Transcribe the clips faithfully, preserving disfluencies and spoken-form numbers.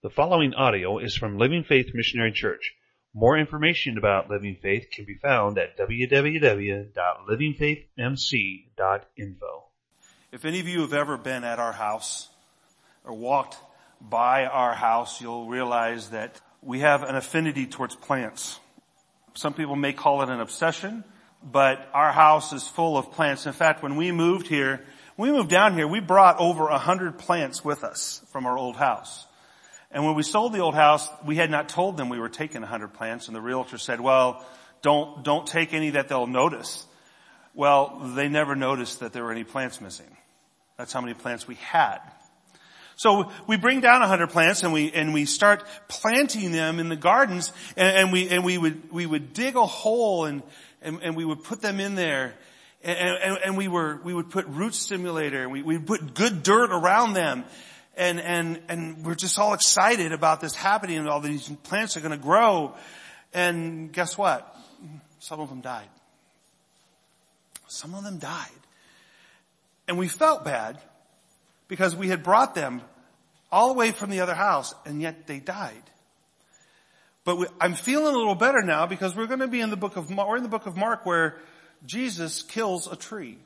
The following audio is from Living Faith Missionary Church. More information about Living Faith can be found at w w w dot living faith m c dot info. If any of you have ever been at our house or walked by our house, you'll realize that we have an affinity towards plants. Some people may call it an obsession, but our house is full of plants. In fact, when we moved here, when we moved down here, we brought over a hundred plants with us from our old house. And when we sold the old house, we had not told them we were taking a hundred plants, and the realtor said, well, don't, don't take any that they'll notice. Well, they never noticed that there were any plants missing. That's how many plants we had. So we bring down a hundred plants and we, and we start planting them in the gardens, and, and we, and we would, we would dig a hole and, and, and we would put them in there. And, and, and we were, we would put root stimulator, and we, we would put good dirt around them. And, and, and we're just all excited about this happening, and all these plants are going to grow. And guess what? Some of them died. Some of them died. And we felt bad because we had brought them all the way from the other house, and yet they died. But we, I'm feeling a little better now because we're going to be in the book of, we're in the book of Mark where Jesus kills a tree.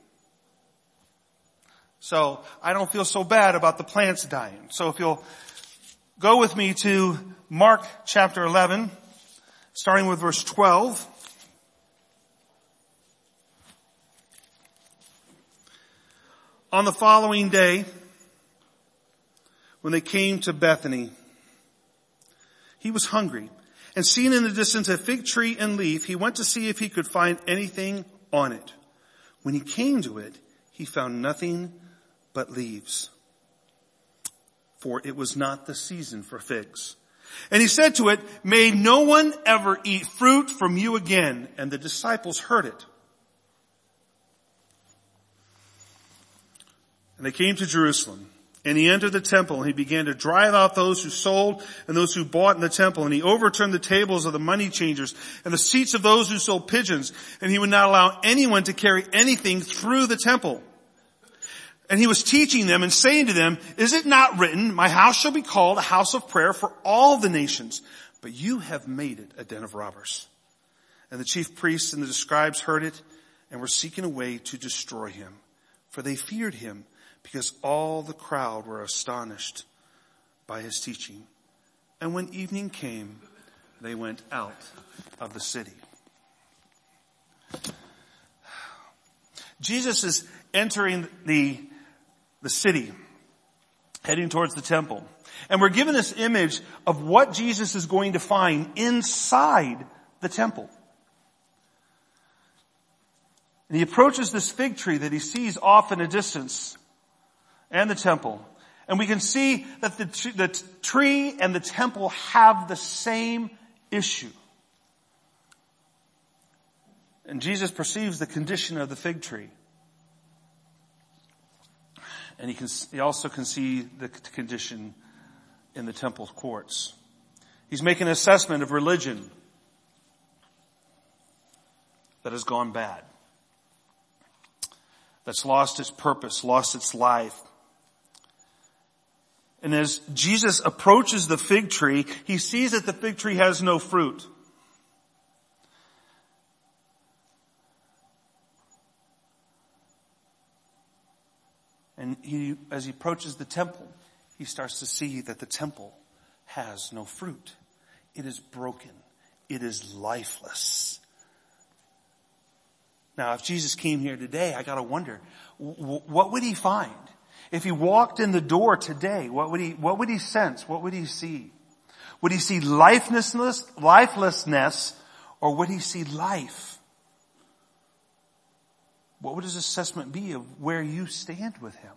So I don't feel so bad about the plants dying. So if you'll go with me to Mark chapter eleven, starting with verse twelve. On the following day, when they came to Bethany, he was hungry. And seeing in the distance a fig tree and leaf, he went to see if he could find anything on it. When he came to it, he found nothing but leaves, for it was not the season for figs. And he said to it, may no one ever eat fruit from you again. And the disciples heard it. And they came to Jerusalem. And he entered the temple, and he began to drive out those who sold and those who bought in the temple. And he overturned the tables of the money changers and the seats of those who sold pigeons. And he would not allow anyone to carry anything through the temple. And he was teaching them and saying to them, is it not written, my house shall be called a house of prayer for all the nations, but you have made it a den of robbers. And the chief priests and the scribes heard it and were seeking a way to destroy him, for they feared him, because all the crowd were astonished by his teaching. And when evening came, they went out of the city. Jesus is entering the, the city, heading towards the temple. And we're given this image of what Jesus is going to find inside the temple. And he approaches this fig tree that he sees off in a distance, and the temple. And we can see that the, the tree and the temple have the same issue. And Jesus perceives the condition of the fig tree. And he, can, he also can see the condition in the temple courts. He's making an assessment of religion that has gone bad, that's lost its purpose, lost its life. And as Jesus approaches the fig tree, he sees that the fig tree has no fruit. And he, as he approaches the temple, he starts to see that the temple has no fruit. It is broken. It is lifeless. Now, if Jesus came here today, I gotta wonder, what would he find? If he walked in the door today, what would he, what would he sense? What would he see? Would he see lifelessness, lifelessness, or would he see life? What would his assessment be of where you stand with him?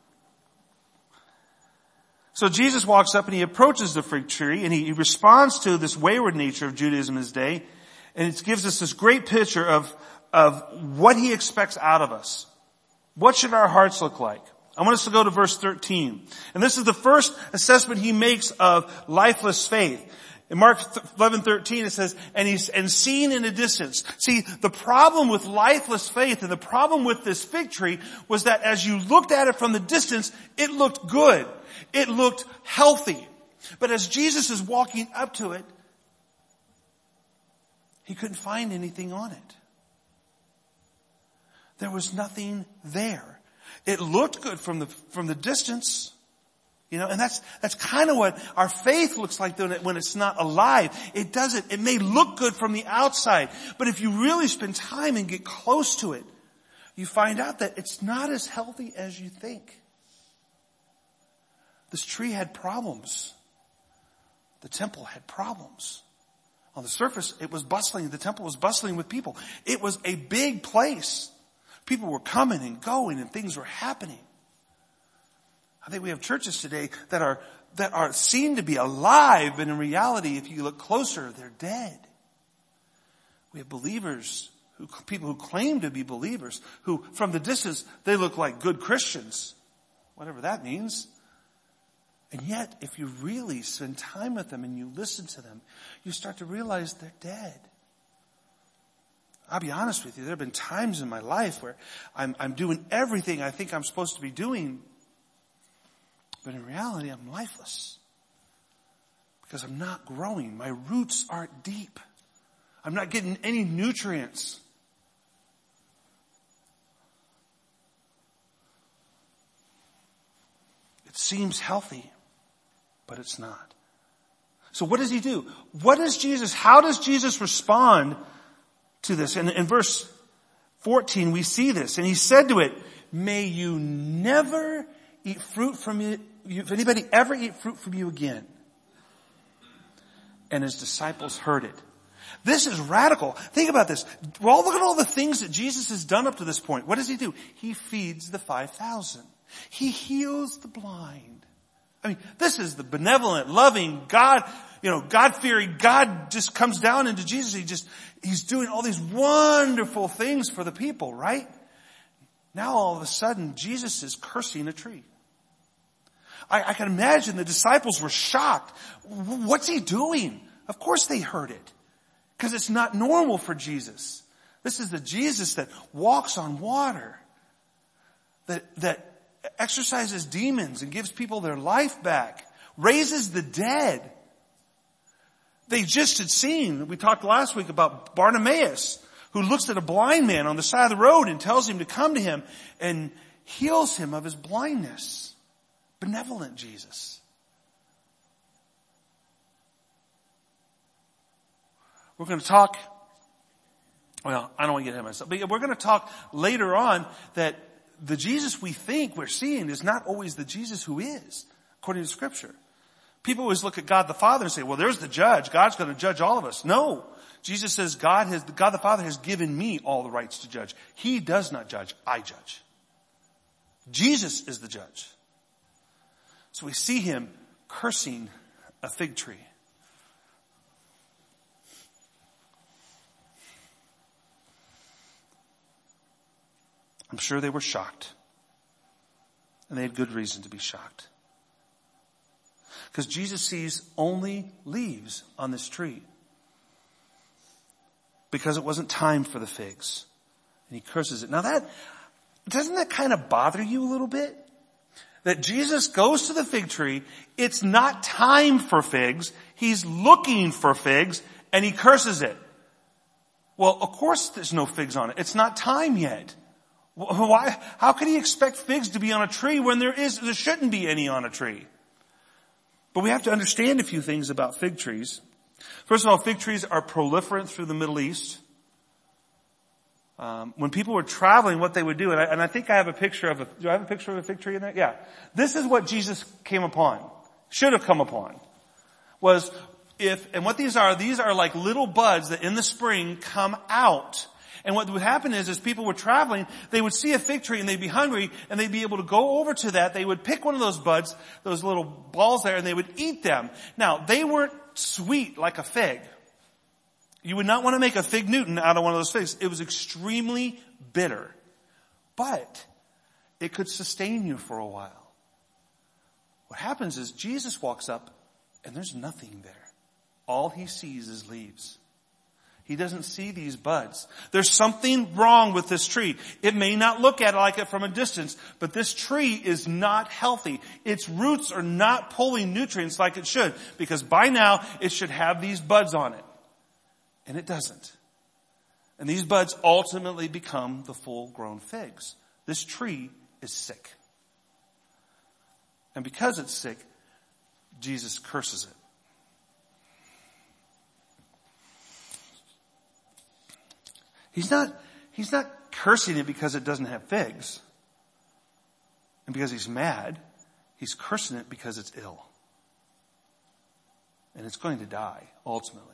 So Jesus walks up and he approaches the fig tree, and he, he responds to this wayward nature of Judaism in his day, and it gives us this great picture of, of what he expects out of us. What should our hearts look like? I want us to go to verse thirteen. And this is the first assessment he makes of lifeless faith. In Mark eleven thirteen it says, and he's, and seen in a distance. See, the problem with lifeless faith and the problem with this fig tree was that as you looked at it from the distance, it looked good. It looked healthy. But as Jesus is walking up to it, he couldn't find anything on it. There was nothing there. It looked good from the, from the distance. You know, and that's, that's kind of what our faith looks like when it's not alive. It doesn't, it may look good from the outside, but if you really spend time and get close to it, you find out that it's not as healthy as you think. This tree had problems. The temple had problems. On the surface, it was bustling. The temple was bustling with people. It was a big place. People were coming and going and things were happening. I think we have churches today that are, that are seen to be alive, but in reality, if you look closer, they're dead. We have believers, who, people who claim to be believers, who from the distance, they look like good Christians. Whatever that means. And yet, if you really spend time with them and you listen to them, you start to realize they're dead. I'll be honest with you, there have been times in my life where I'm, I'm doing everything I think I'm supposed to be doing, but in reality, I'm lifeless. Because I'm not growing. My roots aren't deep. I'm not getting any nutrients. It seems healthy, but it's not. So what does he do? What does Jesus, how does Jesus respond to this? And in verse fourteen, we see this. And he said to it, may you never eat fruit from you, if anybody ever eat fruit from you again. And his disciples heard it. This is radical. Think about this. Well, look at all the things that Jesus has done up to this point. What does he do? He feeds the five thousand. He heals the blind. I mean, this is the benevolent, loving God, you know, God-fearing God just comes down into Jesus. He just, he's doing all these wonderful things for the people, right? Now all of a sudden, Jesus is cursing a tree. I, I can imagine the disciples were shocked. What's he doing? Of course they heard it. Because it's not normal for Jesus. This is the Jesus that walks on water. That, that exorcises demons and gives people their life back. Raises the dead. They just had seen, we talked last week about Bartimaeus, who looks at a blind man on the side of the road and tells him to come to him and heals him of his blindness. Benevolent Jesus. We're going to talk, well, I don't want to get ahead of myself, but we're going to talk later on that the Jesus we think we're seeing is not always the Jesus who is, according to Scripture. People always look at God the Father and say, well, there's the judge. God's going to judge all of us. No. Jesus says God has, God the Father has given me all the rights to judge. He does not judge. I judge. Jesus is the judge. So we see him cursing a fig tree. I'm sure they were shocked. And they had good reason to be shocked. Because Jesus sees only leaves on this tree. Because it wasn't time for the figs. And he curses it. Now that, doesn't that kind of bother you a little bit? That Jesus goes to the fig tree, it's not time for figs, he's looking for figs, and he curses it. Well, of course there's no figs on it. It's not time yet. Why? How could he expect figs to be on a tree when there is, there shouldn't be any on a tree? But we have to understand a few things about fig trees. First of all, fig trees are proliferant through the Middle East. Um, when people were traveling, what they would do, and I, and I think I have a picture of a, do I have a picture of a fig tree in there? Yeah. This is what Jesus came upon, should have come upon, was if, and what these are, these are like little buds that in the spring come out. And what would happen is, as people were traveling, they would see a fig tree and they'd be hungry and they'd be able to go over to that. They would pick one of those buds, those little balls there, and they would eat them. Now, they weren't sweet like a fig. You would not want to make a fig Newton out of one of those figs. It was extremely bitter. But it could sustain you for a while. What happens is Jesus walks up and there's nothing there. All he sees is leaves. He doesn't see these buds. There's something wrong with this tree. It may not look at it like it from a distance, but this tree is not healthy. Its roots are not pulling nutrients like it should, because by now it should have these buds on it. And it doesn't. And these buds ultimately become the full-grown figs. This tree is sick. And because it's sick, Jesus curses it. He's not, he's not cursing it because it doesn't have figs. And because he's mad. He's cursing it because it's ill. And it's going to die, ultimately.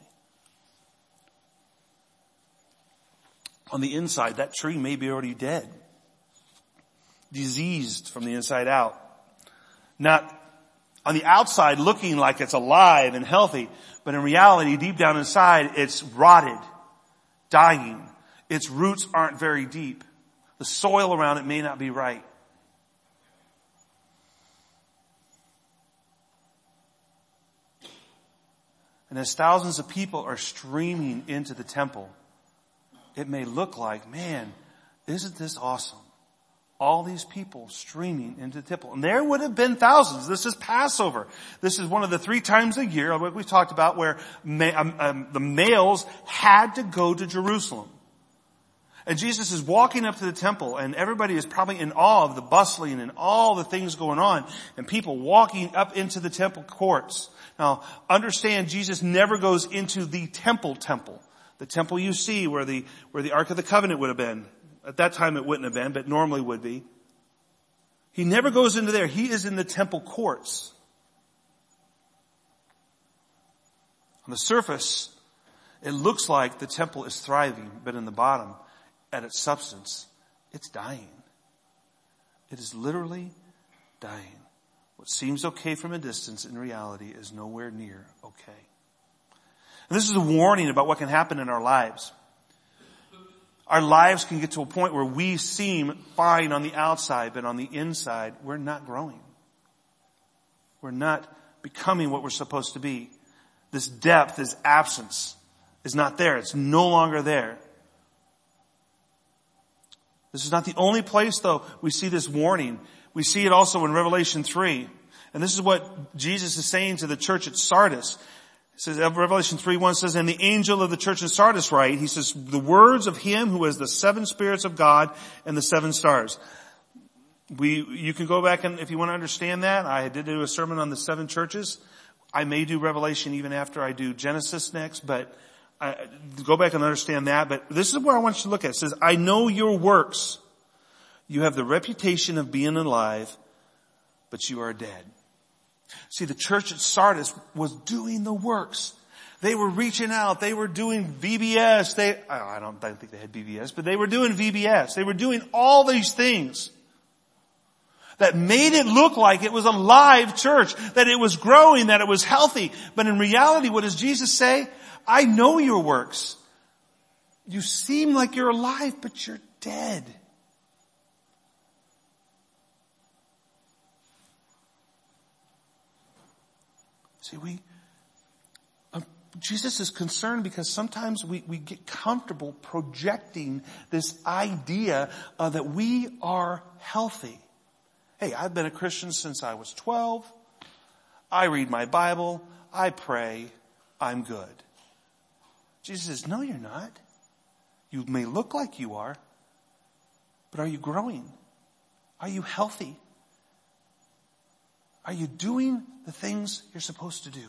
On the inside, that tree may be already dead. Diseased from the inside out. Not on the outside looking like it's alive and healthy, but in reality, deep down inside, it's rotted, dying. Its roots aren't very deep. The soil around it may not be right. And as thousands of people are streaming into the temple, it may look like, man, isn't this awesome? All these people streaming into the temple. And there would have been thousands. This is Passover. This is one of the three times a year, like we talked about, where ma- um, um, the males had to go to Jerusalem. And Jesus is walking up to the temple, and everybody is probably in awe of the bustling and all the things going on, and people walking up into the temple courts. Now, understand, Jesus never goes into the temple temple. The temple you see where the, where the Ark of the Covenant would have been. At that time it wouldn't have been, but normally would be. He never goes into there. He is in the temple courts. On the surface, it looks like the temple is thriving, but in the bottom, at its substance, it's dying. It is literally dying. What seems okay from a distance in reality is nowhere near okay. And this is a warning about what can happen in our lives. Our lives can get to a point where we seem fine on the outside, but on the inside, we're not growing. We're not becoming what we're supposed to be. This depth, this absence is not there. It's no longer there. This is not the only place, though, we see this warning. We see it also in Revelation three. And this is what Jesus is saying to the church at Sardis. It says, Revelation three one says, and the angel of the church in Sardis write, he says, the words of him who has the seven spirits of God and the seven stars. We, you can go back and if you want to understand that, I did do a sermon on the seven churches. I may do Revelation even after I do Genesis next, but I, go back and understand that. But this is where I want you to look at. It says, I know your works. You have the reputation of being alive, but you are dead. See, the church at Sardis was doing the works. They were reaching out. They were doing V B S. They, I don't, I don't think they had V B S, but they were doing V B S. They were doing all these things that made it look like it was a live church, that it was growing, that it was healthy. But in reality, what does Jesus say? I know your works. You seem like you're alive, but you're dead. See, we, uh, Jesus is concerned because sometimes we, we get comfortable projecting this idea uh, that we are healthy. Hey, I've been a Christian since I was twelve. I read my Bible. I pray. I'm good. Jesus says, no, you're not. You may look like you are, but are you growing? Are you healthy? Are you doing the things you're supposed to do?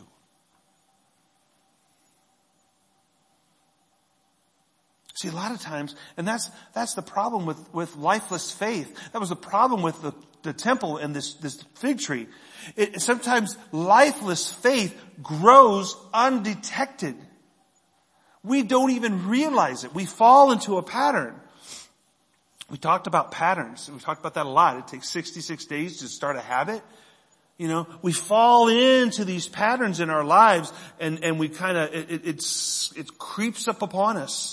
See, a lot of times, and that's, that's the problem with, with lifeless faith. That was the problem with the, the temple and this, this fig tree. It, sometimes lifeless faith grows undetected. We don't even realize it. We fall into a pattern. We talked about patterns. We talked about that a lot. It takes sixty-six days to start a habit. You know, we fall into these patterns in our lives and, and we kind of, it, it, it's, it creeps up upon us.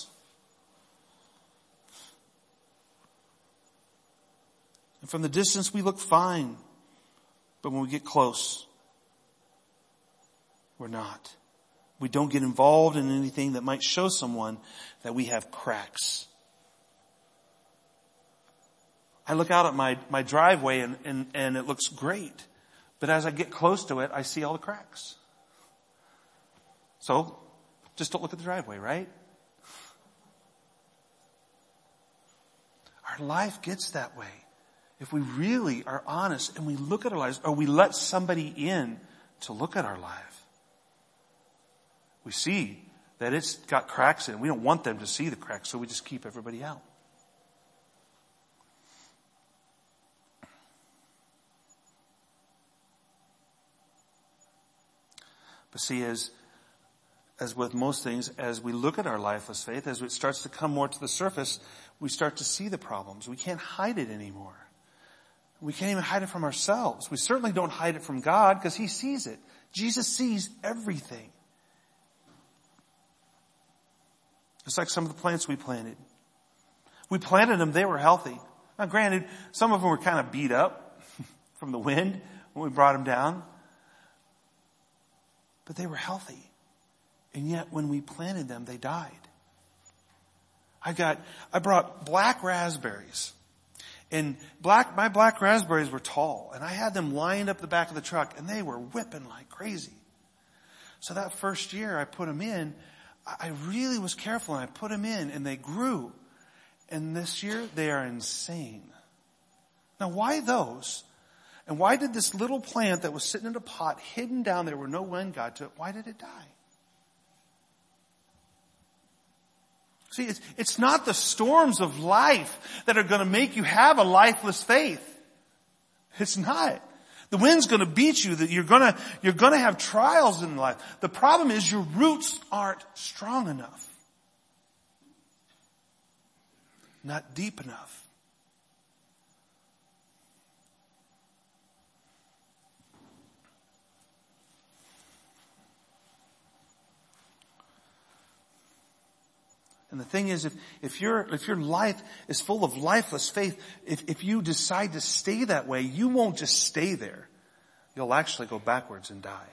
And from the distance we look fine, but when we get close, we're not. We don't get involved in anything that might show someone that we have cracks. I look out at my, my driveway and, and, and it looks great. But as I get close to it, I see all the cracks. So, just don't look at the driveway, right? Our life gets that way. If we really are honest and we look at our lives, or we let somebody in to look at our life, we see that it's got cracks in it. We don't want them to see the cracks, so we just keep everybody out. But see, as, as with most things, as we look at our lifeless faith, as it starts to come more to the surface, we start to see the problems. We can't hide it anymore. We can't even hide it from ourselves. We certainly don't hide it from God because He sees it. Jesus sees everything. It's like some of the plants we planted. We planted them, they were healthy. Now granted, some of them were kind of beat up from the wind when we brought them down. But they were healthy. And yet when we planted them, they died. I got, I brought black raspberries. And black, my black raspberries were tall. And I had them lined up the back of the truck and they were whipping like crazy. So that first year I put them in, I really was careful and I put them in and they grew. And this year they are insane. Now why those? And why did this little plant that was sitting in a pot hidden down there where no wind got to it, why did it die? See, it's, it's not the storms of life that are going to make you have a lifeless faith. It's not. The wind's going to beat you. That you're going to you're going to have trials in life. The problem is your roots aren't strong enough, not deep enough. And the thing is, if, if your, if your life is full of lifeless faith, if, if you decide to stay that way, you won't just stay there. You'll actually go backwards and die.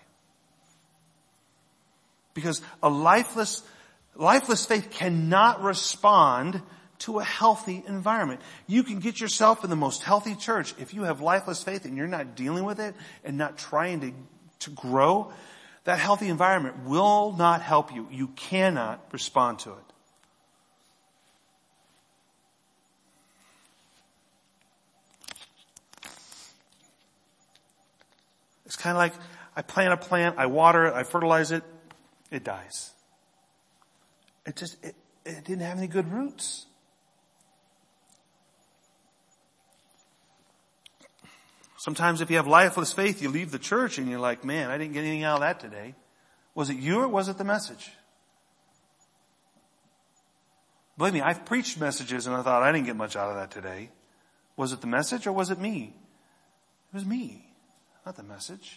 Because a lifeless, lifeless faith cannot respond to a healthy environment. You can get yourself in the most healthy church. If you have lifeless faith and you're not dealing with it and not trying to, to grow, that healthy environment will not help you. You cannot respond to it. It's kind of like I plant a plant, I water it, I fertilize it, it dies. It just, it, it didn't have any good roots. Sometimes if you have lifeless faith, you leave the church and you're like, man, I didn't get anything out of that today. Was it you or was it the message? Believe me, I've preached messages and I thought I didn't get much out of that today. Was it the message or was it me? It was me. Not the message.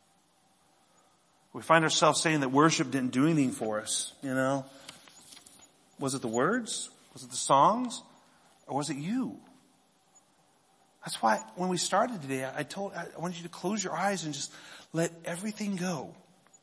We find ourselves saying that worship didn't do anything for us, you know. Was it the words? Was it the songs? Or was it you? That's why when we started today, I told, I wanted you to close your eyes and just let everything go.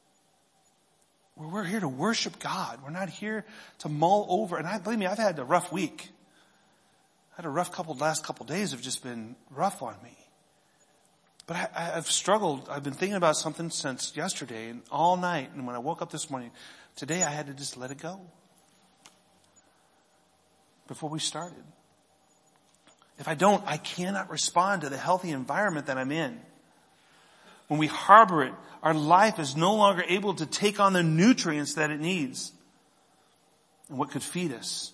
We're here to worship God. We're not here to mull over. And I, believe me, I've had a rough week. I had a rough couple, last couple of days have just been rough on me. But I, I've struggled. I've been thinking about something since yesterday and all night. And when I woke up this morning, today I had to just let it go. Before we started. If I don't, I cannot respond to the healthy environment that I'm in. When we harbor it, our life is no longer able to take on the nutrients that it needs. And what could feed us.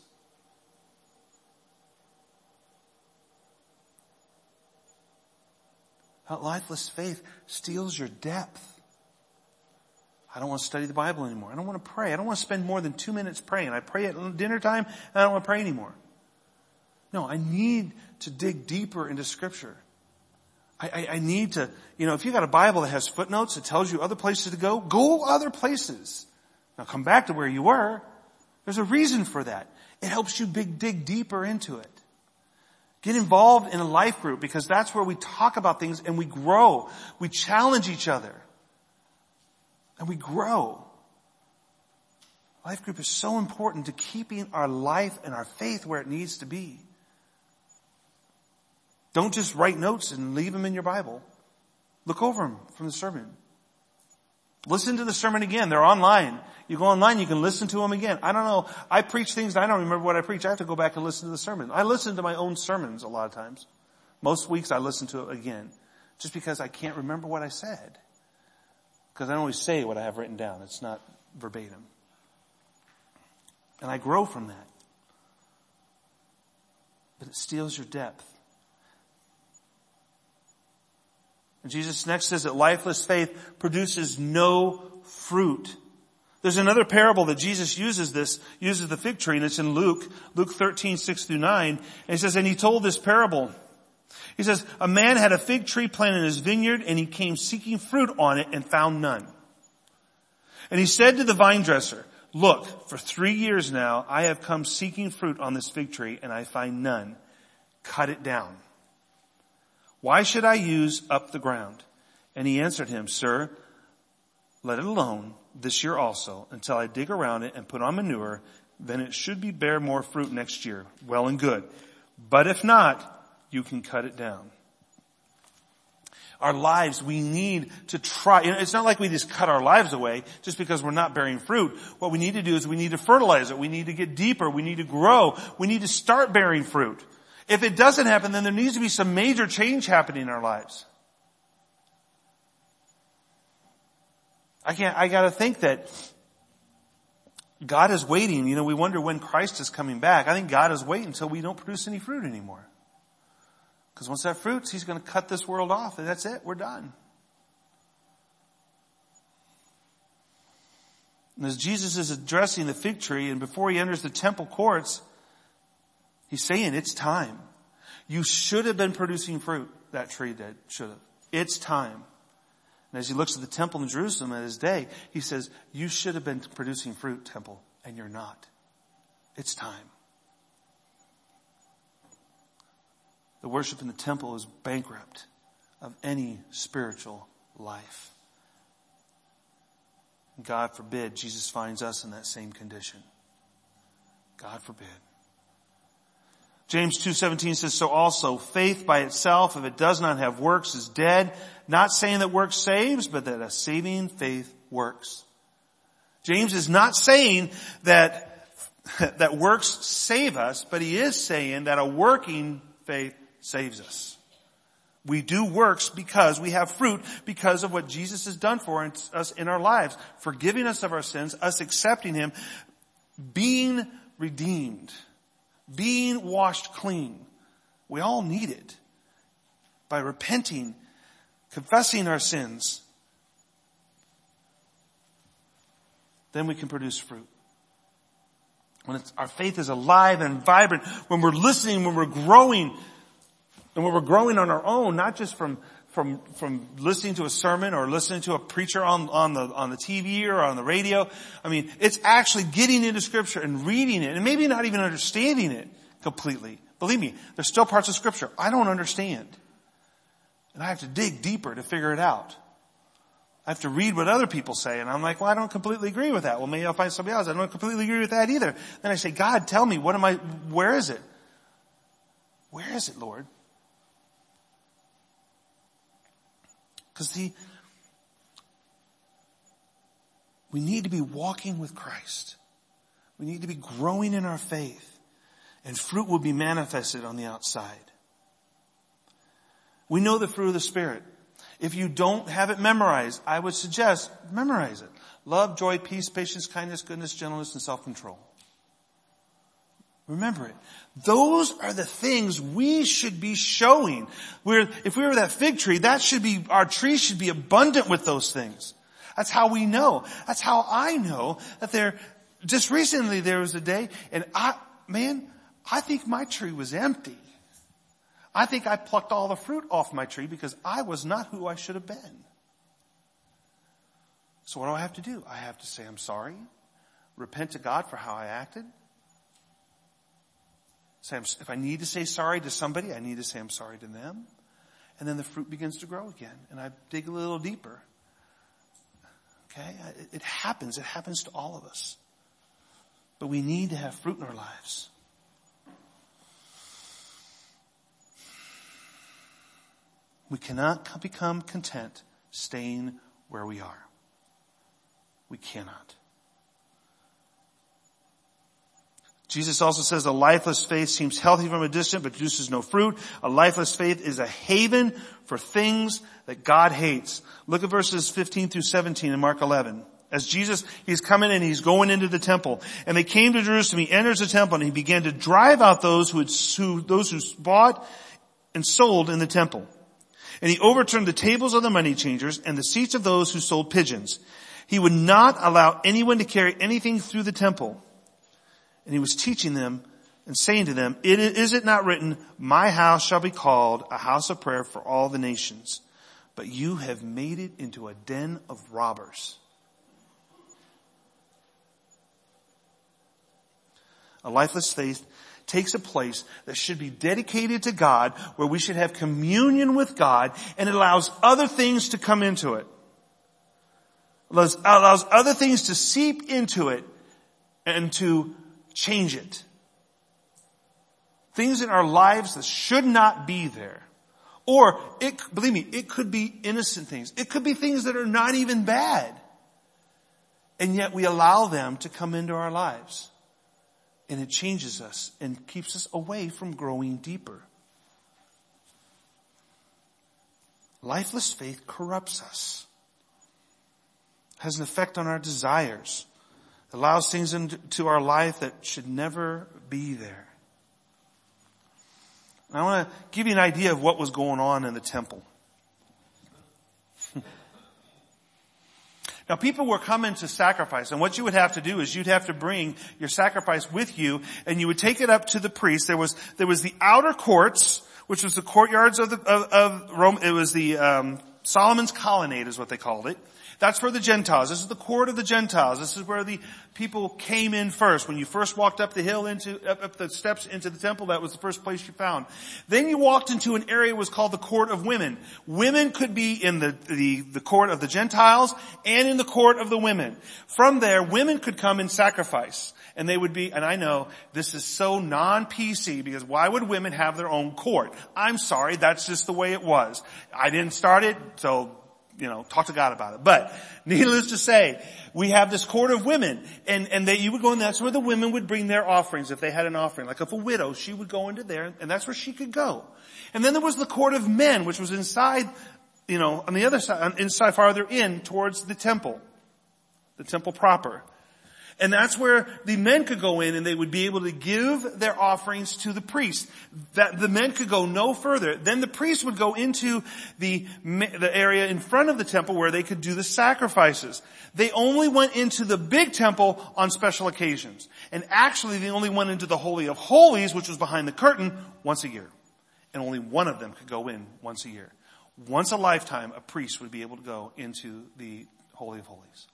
That lifeless faith steals your depth. I don't want to study the Bible anymore. I don't want to pray. I don't want to spend more than two minutes praying. I pray at dinner time and I don't want to pray anymore. No, I need to dig deeper into Scripture. I, I, I need to, you know, if you got a Bible that has footnotes that tells you other places to go, go other places. Now come back to where you were. There's a reason for that. It helps you big, dig deeper into it. Get involved in a life group because that's where we talk about things and we grow. We challenge each other. And we grow. Life group is so important to keeping our life and our faith where it needs to be. Don't just write notes and leave them in your Bible. Look over them from the sermon. Listen to the sermon again. They're online. You go online, you can listen to them again. I don't know. I preach things that I don't remember what I preach. I have to go back and listen to the sermon. I listen to my own sermons a lot of times. Most weeks I listen to it again. Just because I can't remember what I said. Because I don't always say what I have written down. It's not verbatim. And I grow from that. But it steals your depth. And Jesus next says that lifeless faith produces no fruit. There's another parable that Jesus uses this, uses the fig tree, and it's in Luke, Luke thirteen, six through nine. And he says, and he told this parable. He says, a man had a fig tree planted in his vineyard, and he came seeking fruit on it and found none. And he said to the vine dresser, look, for three years now I have come seeking fruit on this fig tree, and I find none. Cut it down. Why should I use up the ground? And he answered him, sir, let it alone this year also until I dig around it and put on manure. Then it should be bear more fruit next year. Well and good. But if not, you can cut it down. Our lives, we need to try. It's not like we just cut our lives away just because we're not bearing fruit. What we need to do is we need to fertilize it. We need to get deeper. We need to grow. We need to start bearing fruit. If it doesn't happen, then there needs to be some major change happening in our lives. I can't, I gotta think that God is waiting. You know, we wonder when Christ is coming back. I think God is waiting until we don't produce any fruit anymore. Because once that fruits, He's gonna cut this world off, and that's it. We're done. And as Jesus is addressing the fig tree, and before He enters the temple courts, He's saying, it's time. You should have been producing fruit. That tree did. Should have. It's time. And as he looks at the temple in Jerusalem at his day, he says, you should have been producing fruit, temple, and you're not. It's time. The worship in the temple is bankrupt of any spiritual life. God forbid Jesus finds us in that same condition. God forbid. James two seventeen says, so also faith by itself, if it does not have works, is dead. Not saying that works saves, but that a saving faith works. James is not saying that, that works save us, but he is saying that a working faith saves us. We do works because we have fruit because of what Jesus has done for us in our lives, forgiving us of our sins, us accepting Him, being redeemed. Being washed clean. We all need it. By repenting, confessing our sins, then we can produce fruit. When it's, our faith is alive and vibrant, when we're listening, when we're growing, and when we're growing on our own, not just from from from listening to a sermon or listening to a preacher on on the on the T V or on the radio. I mean, it's actually getting into Scripture and reading it and maybe not even understanding it completely. Believe me, there's still parts of Scripture I don't understand. And I have to dig deeper to figure it out. I have to read what other people say, and I'm like, well, I don't completely agree with that. Well, maybe I'll find somebody else. I don't completely agree with that either. Then I say, God, tell me, what am I, where is it? Where is it, Lord? Because see, we need to be walking with Christ. We need to be growing in our faith. And fruit will be manifested on the outside. We know the fruit of the Spirit. If you don't have it memorized, I would suggest memorize it. Love, joy, peace, patience, kindness, goodness, gentleness, and self-control. Remember it. Those are the things we should be showing. We're, if we were that fig tree, that should be, our tree should be abundant with those things. That's how we know. That's how I know that there, just recently there was a day, and I, man, I think my tree was empty. I think I plucked all the fruit off my tree because I was not who I should have been. So what do I have to do? I have to say I'm sorry, repent to God for how I acted. Say, if I need to say sorry to somebody, I need to say I'm sorry to them. And then the fruit begins to grow again. And I dig a little deeper. Okay? It happens. It happens to all of us. But we need to have fruit in our lives. We cannot become content staying where we are. We cannot. Jesus also says a lifeless faith seems healthy from a distance but produces no fruit. A lifeless faith is a haven for things that God hates. Look at verses fifteen through seventeen in Mark eleven. As Jesus, he's coming and he's going into the temple. And they came to Jerusalem. He enters the temple and he began to drive out those who had, who, those who bought and sold in the temple. And he overturned the tables of the money changers and the seats of those who sold pigeons. He would not allow anyone to carry anything through the temple. And he was teaching them and saying to them, it, is it not written, my house shall be called a house of prayer for all the nations, but you have made it into a den of robbers. A lifeless faith takes a place that should be dedicated to God, where we should have communion with God, and it allows other things to come into it. Allows, allows other things to seep into it and to change it. Things in our lives that should not be there. Or, it, believe me, it could be innocent things. It could be things that are not even bad. And yet we allow them to come into our lives. And it changes us and keeps us away from growing deeper. Lifeless faith corrupts us. Has an effect on our desires. Allows things into our life that should never be there. And I want to give you an idea of what was going on in the temple. Now, people were coming to sacrifice, and what you would have to do is you'd have to bring your sacrifice with you, and you would take it up to the priest. There was there was the outer courts, which was the courtyards of the of, of Rome. It was the um, Solomon's colonnade, is what they called it. That's for the Gentiles. This is the court of the Gentiles. This is where the people came in first. When you first walked up the hill into, up, up the steps into the temple, that was the first place you found. Then you walked into an area that was called the court of women. Women could be in the, the, the court of the Gentiles and in the court of the women. From there, women could come and sacrifice. And they would be, and I know this is so non-P C, because why would women have their own court? I'm sorry, that's just the way it was. I didn't start it, so you know, talk to God about it. But needless to say, we have this court of women, and, and they, you would go in, that's where the women would bring their offerings if they had an offering. Like if a widow, she would go into there, and that's where she could go. And then there was the court of men, which was inside, you know, on the other side, inside farther in towards the temple. The temple proper. And that's where the men could go in and they would be able to give their offerings to the priest. That the men could go no further. Then the priest would go into the, the area in front of the temple where they could do the sacrifices. They only went into the big temple on special occasions. And actually they only went into the Holy of Holies, which was behind the curtain, once a year. And only one of them could go in once a year. Once a lifetime, a priest would be able to go into the Holy of Holies.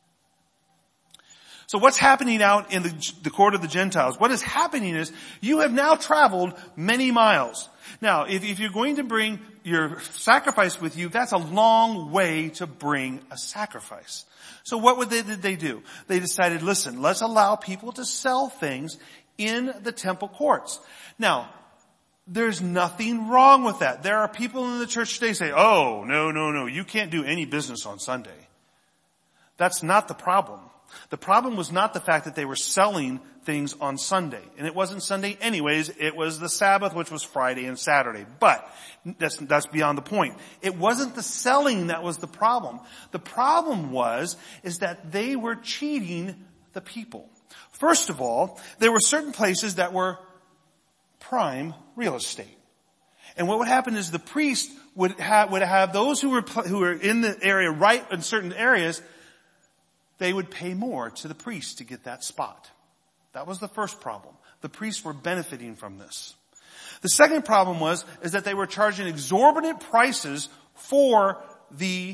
So what's happening out in the, the court of the Gentiles? What is happening is you have now traveled many miles. Now, if, if you're going to bring your sacrifice with you, that's a long way to bring a sacrifice. So what would they, did they do? They decided, listen, let's allow people to sell things in the temple courts. Now, there's nothing wrong with that. There are people in the church today say, oh, no, no, no, you can't do any business on Sunday. That's not the problem. The problem was not the fact that they were selling things on Sunday. And it wasn't Sunday anyways. It was the Sabbath, which was Friday and Saturday. But that's, that's beyond the point. It wasn't the selling that was the problem. The problem was, is that they were cheating the people. First of all, there were certain places that were prime real estate. And what would happen is the priest would have, would have those who were, who were in the area, right in certain areas, they would pay more to the priest to get that spot. That was the first problem. The priests were benefiting from this. The second problem was, is that they were charging exorbitant prices for the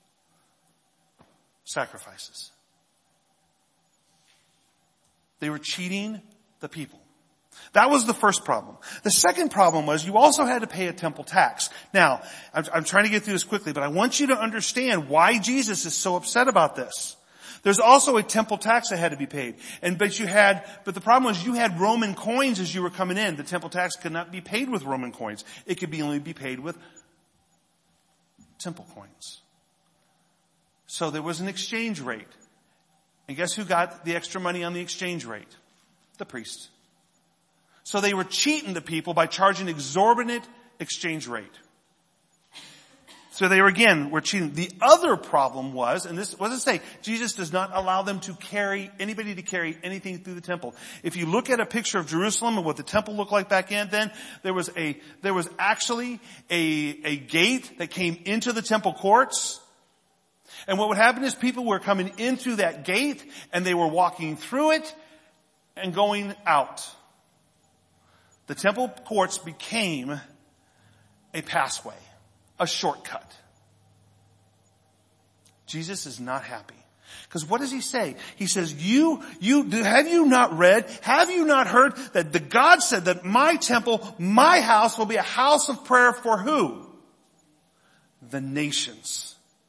sacrifices. They were cheating the people. That was the first problem. The second problem was you also had to pay a temple tax. Now, I'm, I'm trying to get through this quickly, but I want you to understand why Jesus is so upset about this. There's also a temple tax that had to be paid. And, but you had, but the problem was you had Roman coins as you were coming in. The temple tax could not be paid with Roman coins. It could be only be paid with temple coins. So there was an exchange rate. And guess who got the extra money on the exchange rate? The priest. So they were cheating the people by charging exorbitant exchange rate. So they were, again, were cheating. The other problem was, and this, what does it say? Jesus does not allow them to carry, anybody to carry anything through the temple. If you look at a picture of Jerusalem and what the temple looked like back in then, there was a, there was actually a, a gate that came into the temple courts. And what would happen is people were coming in through that gate and they were walking through it and going out. The temple courts became a passway, a shortcut. Jesus is not happy. Because what does he say? He says, you, you, have you not read, have you not heard that the God said that my temple, my house will be a house of prayer for who? The nations.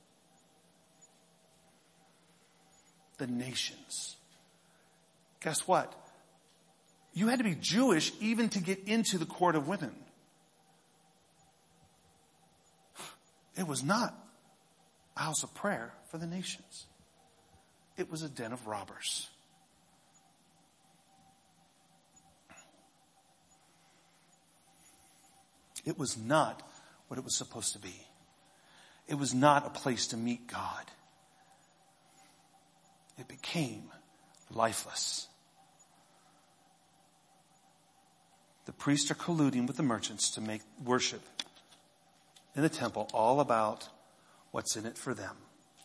The nations. Guess what? You had to be Jewish even to get into the court of women. It was not a house of prayer for the nations. It was a den of robbers. It was not what it was supposed to be. It was not a place to meet God. It became lifeless. The priests are colluding with the merchants to make worship in the temple all about what's in it for them.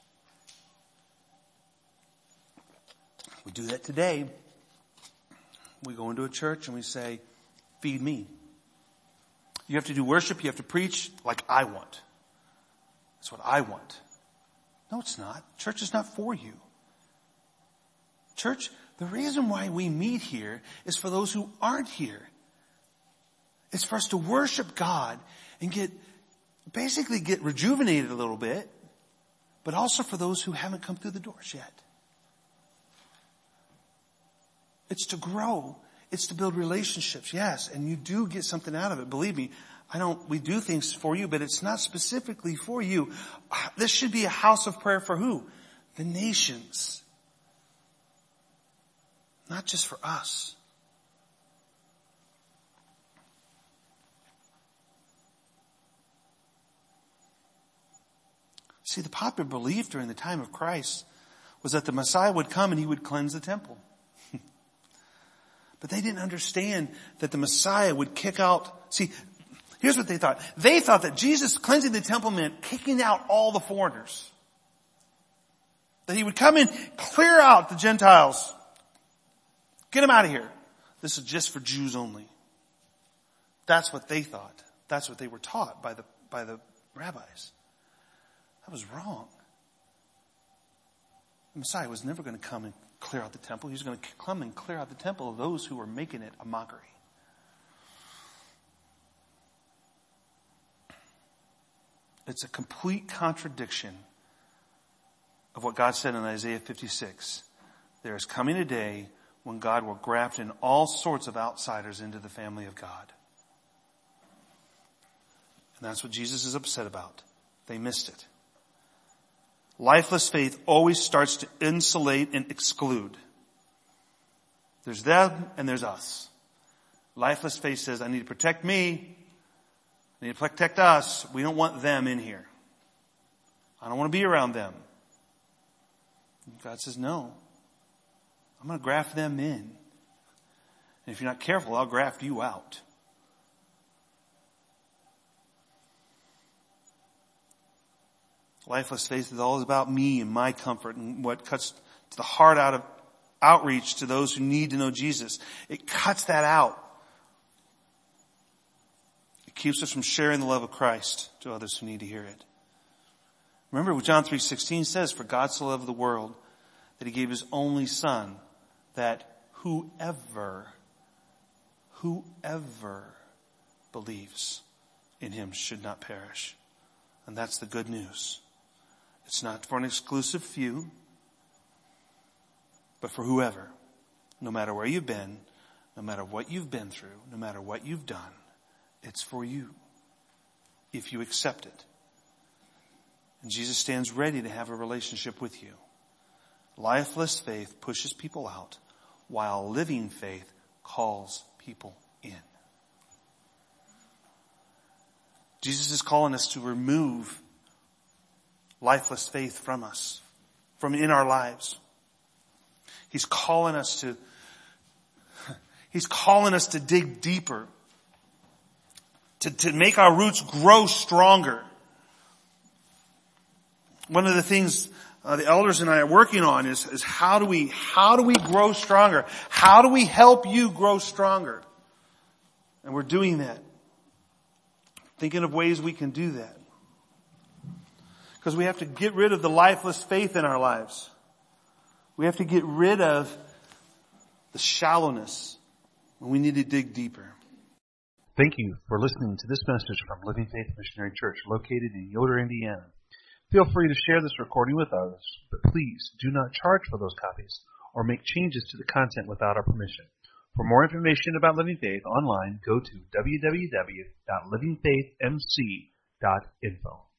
We do that today. We go into a church and we say, feed me. You have to do worship, you have to preach like I want. That's what I want. No, it's not. Church is not for you. Church, the reason why we meet here is for those who aren't here. It's for us to worship God and get, basically get rejuvenated a little bit, but also for those who haven't come through the doors yet. It's to grow. It's to build relationships, yes, and you do get something out of it. Believe me, I don't, we do things for you, but it's not specifically for you. This should be a house of prayer for who? The nations. Not just for us. See, the popular belief during the time of Christ was that the Messiah would come and he would cleanse the temple. But they didn't understand that the Messiah would kick out. See, here's what they thought. They thought that Jesus cleansing the temple meant kicking out all the foreigners. That he would come in, clear out the Gentiles. Get them out of here. This is just for Jews only. That's what they thought. That's what they were taught by the, by the rabbis. That was wrong. The Messiah was never going to come and clear out the temple. He was going to come and clear out the temple of those who were making it a mockery. It's a complete contradiction of what God said in Isaiah fifty-six. There is coming a day when God will graft in all sorts of outsiders into the family of God. And that's what Jesus is upset about. They missed it. Lifeless faith always starts to insulate and exclude. There's them and there's us. Lifeless faith says, I need to protect me. I need to protect us. We don't want them in here. I don't want to be around them. And God says, no. I'm going to graft them in. And if you're not careful, I'll graft you out. Lifeless faith is all about me and my comfort and what cuts to the heart out of outreach to those who need to know Jesus. It cuts that out. It keeps us from sharing the love of Christ to others who need to hear it. Remember what John three sixteen says, for God so loved the world that he gave his only son, that whoever, whoever believes in him should not perish. And that's the good news. It's not for an exclusive few. but for whoever, no matter where you've been, no matter what you've been through, no matter what you've done, it's for you if you accept it. And Jesus stands ready to have a relationship with you. Lifeless faith pushes people out, while living faith calls people in. Jesus is calling us to remove lifeless faith from us, from in our lives. He's calling us to, he's calling us to dig deeper, to, to make our roots grow stronger. One of the things uh, the elders and I are working on is, is how do we, how do we grow stronger? How do we help you grow stronger? And we're doing that. Thinking of ways we can do that. Because we have to get rid of the lifeless faith in our lives. We have to get rid of the shallowness. And we need to dig deeper. Thank you for listening to this message from Living Faith Missionary Church located in Yoder, Indiana. Feel free to share this recording with others, but please do not charge for those copies or make changes to the content without our permission. For more information about Living Faith online, go to w w w dot living faith m c dot info.